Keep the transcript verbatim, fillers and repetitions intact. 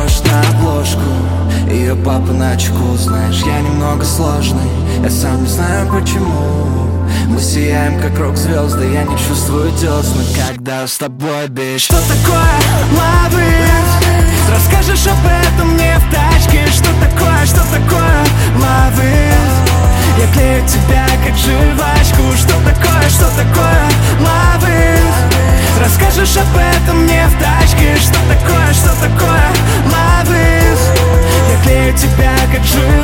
похож на обложку. Ее папа начеку, знаешь, я немного сложный. Я сам не знаю почему. Мы сияем, как рок-звезды, я не чувствую десны, когда с тобой, бич. Что такое love it? Расскажешь об этом мне в тачке. Что такое, что такое love it? Я клею тебя, как жвачку. Что такое, что такое love it? Расскажешь об этом мне в тачке. Что такое, что такое love it? Я клею тебя, как жвачку.